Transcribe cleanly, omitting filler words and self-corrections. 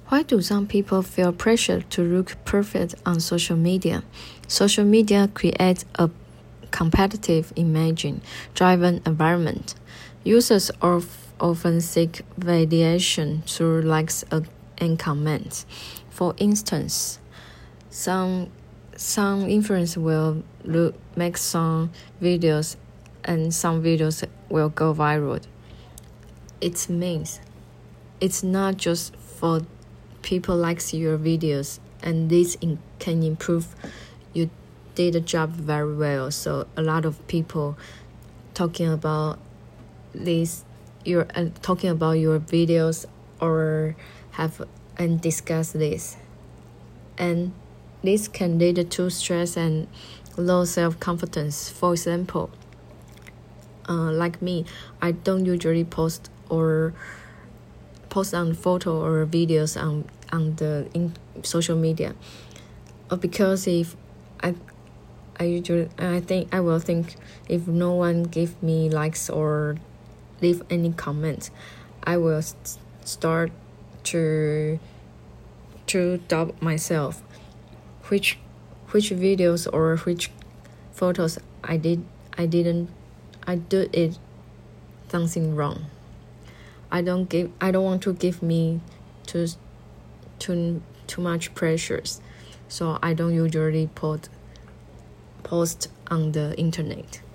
Why do some people feel pressure to look perfect on social media? Social media creates a competitive image-driven environment. Users often seek validation through likes and comments. For instance, some influencers will make some videos, and some videos will go viral. It means it's not just for people likes your videos, and this can improve. You did the job very well, so a lot of people talking about this. You're talking about your videos or have and discuss this, and this can lead to stress and low self-confidence. For example, like me, I don't usually post on photo or videos on the social media, because if I will think if no one give me likes or leave any comments, I will start to doubt myself, which videos or which photos I did it something wrong. I don't want to give me too much pressures, so I don't usually post on the internet.